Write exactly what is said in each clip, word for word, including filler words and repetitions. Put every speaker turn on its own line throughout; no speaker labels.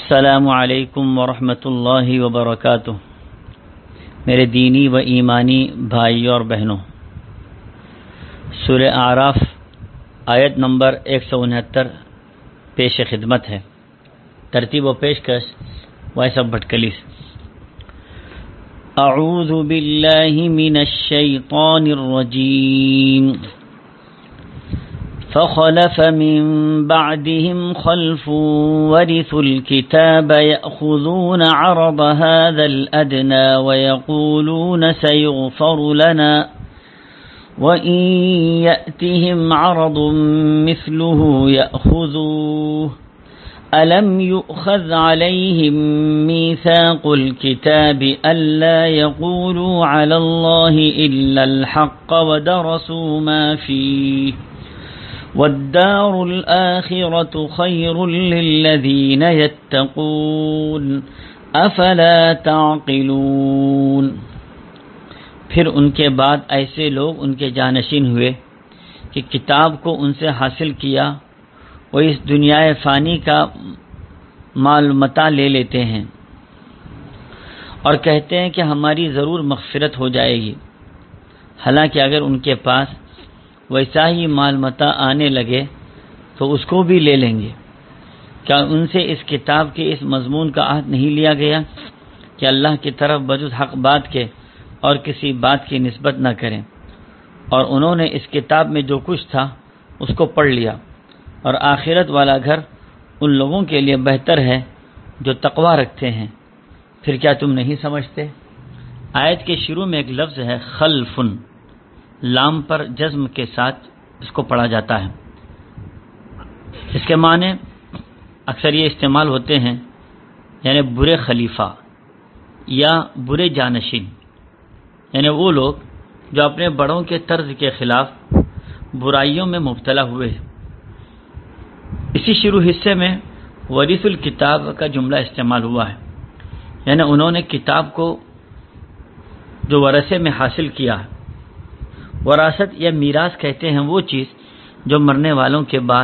السلام علیکم ورحمۃ اللہ وبرکاتہ۔ میرے دینی و ایمانی بھائیوں اور بہنوں، سورہ اعراف آیت نمبر ایک سو انہتر پیش خدمت ہے۔ ترتیب و پیشکش وائس آف بھٹکلی سے۔ اعوذ باللہ من الشیطان الرجیم۔ فخلف من بعدهم خلف ورثوا الكتاب يأخذون عرض هذا الأدنى ويقولون سيغفر لنا وإن يأتهم عرض مثله يأخذوه ألم يؤخذ عليهم ميثاق الكتاب ألا يقولوا على الله إلا الحق ودرسوا ما فيه والدار الآخرة خير للذين يتقون أفلا تعقلون۔ پھر ان کے بعد ایسے لوگ ان کے جانشین ہوئے کہ کتاب کو ان سے حاصل کیا، وہ اس دنیا فانی کا مال متاع لے لیتے ہیں اور کہتے ہیں کہ ہماری ضرور مغفرت ہو جائے گی، حالانکہ اگر ان کے پاس ویسا ہی مال متاع آنے لگے تو اس کو بھی لے لیں گے۔ کیا ان سے اس کتاب کے اس مضمون کا عہد نہیں لیا گیا کہ اللہ کی طرف بجز حق بات کے اور کسی بات کی نسبت نہ کریں؟ اور انہوں نے اس کتاب میں جو کچھ تھا اس کو پڑھ لیا، اور آخرت والا گھر ان لوگوں کے لیے بہتر ہے جو تقوی رکھتے ہیں۔ پھر کیا تم نہیں سمجھتے؟ آیت کے شروع میں ایک لفظ ہے خلفن، لام پر جزم کے ساتھ اس کو پڑھا جاتا ہے۔ اس کے معنی اکثر یہ استعمال ہوتے ہیں، یعنی برے خلیفہ یا برے جانشین، یعنی وہ لوگ جو اپنے بڑوں کے طرز کے خلاف برائیوں میں مبتلا ہوئے ہیں۔ اسی شروع حصے میں ورث الکتاب کا جملہ استعمال ہوا ہے، یعنی انہوں نے کتاب کو جو ورثے میں حاصل کیا ہے۔ وراثت یا میراث کہتے ہیں وہ چیز جو مرنے والوں کے بعد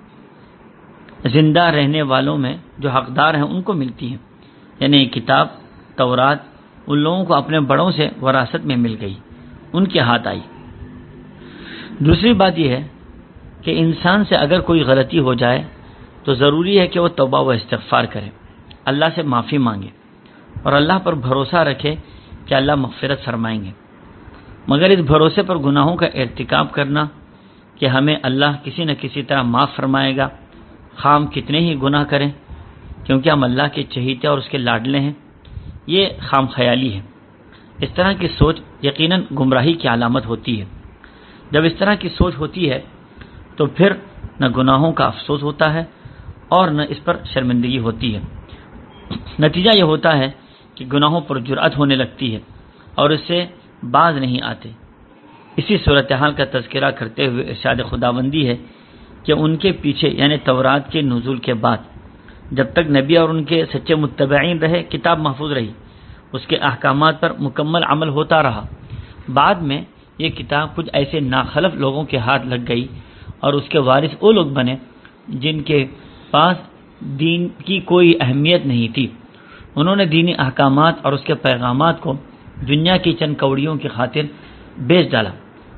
زندہ رہنے والوں میں جو حقدار ہیں ان کو ملتی ہے، یعنی کتاب تورات ان لوگوں کو اپنے بڑوں سے وراثت میں مل گئی، ان کے ہاتھ آئی۔ دوسری بات یہ ہے کہ انسان سے اگر کوئی غلطی ہو جائے تو ضروری ہے کہ وہ توبہ و استغفار کرے، اللہ سے معافی مانگے اور اللہ پر بھروسہ رکھے کہ اللہ مغفرت فرمائیں گے۔ مگر اس بھروسے پر گناہوں کا ارتکاب کرنا کہ ہمیں اللہ کسی نہ کسی طرح معاف فرمائے گا، خام کتنے ہی گناہ کریں کیونکہ ہم اللہ کے چہیتے اور اس کے لاڈلے ہیں، یہ خام خیالی ہے۔ اس طرح کی سوچ یقیناً گمراہی کی علامت ہوتی ہے۔ جب اس طرح کی سوچ ہوتی ہے تو پھر نہ گناہوں کا افسوس ہوتا ہے اور نہ اس پر شرمندگی ہوتی ہے۔ نتیجہ یہ ہوتا ہے کہ گناہوں پر جرأت ہونے لگتی ہے اور اس سے باز نہیں آتے۔ اسی صورتحال کا تذکرہ کرتے ہوئے ارشاد خداوندی ہے کہ ان کے پیچھے یعنی تورات کے نزول کے بعد جب تک نبی اور ان کے سچے متبعین رہے، کتاب محفوظ رہی، اس کے احکامات پر مکمل عمل ہوتا رہا۔ بعد میں یہ کتاب کچھ ایسے ناخلف لوگوں کے ہاتھ لگ گئی اور اس کے وارث وہ لوگ بنے جن کے پاس دین کی کوئی اہمیت نہیں تھی۔ انہوں نے دینی احکامات اور اس کے پیغامات کو دنیا کی چند کوڑیوں کی خاطر بیچ ڈالا۔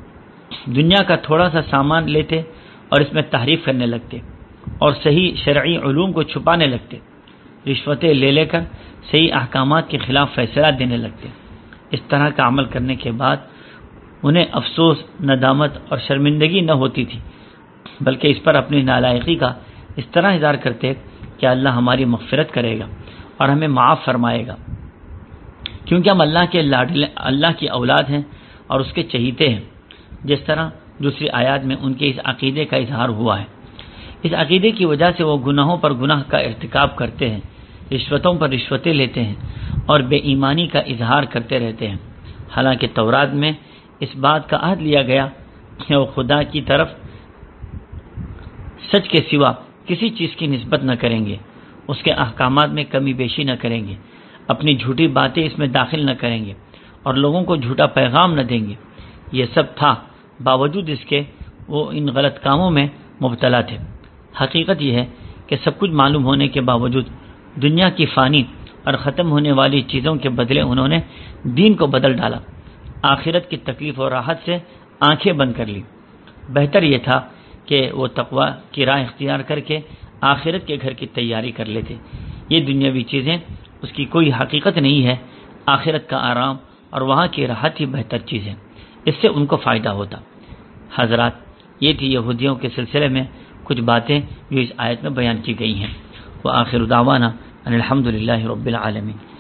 دنیا کا تھوڑا سا سامان لیتے اور اس میں تحریف کرنے لگتے اور صحیح شرعی علوم کو چھپانے لگتے، رشوتیں لے لے کر صحیح احکامات کے خلاف فیصلہ دینے لگتے۔ اس طرح کا عمل کرنے کے بعد انہیں افسوس، ندامت اور شرمندگی نہ ہوتی تھی، بلکہ اس پر اپنی نالائقی کا اس طرح اظہار کرتے کہ اللہ ہماری مغفرت کرے گا اور ہمیں معاف فرمائے گا، کیونکہ ہم اللہ کے لاڈلے، اللہ کی اولاد ہیں اور اس کے چہیتے ہیں، جس طرح دوسری آیات میں ان کے اس عقیدے کا اظہار ہوا ہے۔ اس عقیدے کی وجہ سے وہ گناہوں پر گناہ کا ارتکاب کرتے ہیں، رشوتوں پر رشوتیں لیتے ہیں اور بے ایمانی کا اظہار کرتے رہتے ہیں، حالانکہ تورات میں اس بات کا عہد لیا گیا کہ وہ خدا کی طرف سچ کے سوا کسی چیز کی نسبت نہ کریں گے، اس کے احکامات میں کمی بیشی نہ کریں گے، اپنی جھوٹی باتیں اس میں داخل نہ کریں گے اور لوگوں کو جھوٹا پیغام نہ دیں گے۔ یہ سب تھا، باوجود اس کے وہ ان غلط کاموں میں مبتلا تھے۔ حقیقت یہ ہے کہ سب کچھ معلوم ہونے کے باوجود دنیا کی فانی اور ختم ہونے والی چیزوں کے بدلے انہوں نے دین کو بدل ڈالا، آخرت کی تکلیف اور راحت سے آنکھیں بند کر لی۔ بہتر یہ تھا کہ وہ تقوی کی راہ اختیار کر کے آخرت کے گھر کی تیاری کر لیتے۔ یہ دنیاوی چیزیں اس کی کوئی حقیقت نہیں ہے، آخرت کا آرام اور وہاں کی راحت ہی بہتر چیز ہے، اس سے ان کو فائدہ ہوتا۔ حضرات، یہ تھی یہودیوں کے سلسلے میں کچھ باتیں جو اس آیت میں بیان کی گئی ہیں۔ وآخر دعوانا ان الحمد للہ رب العالمین۔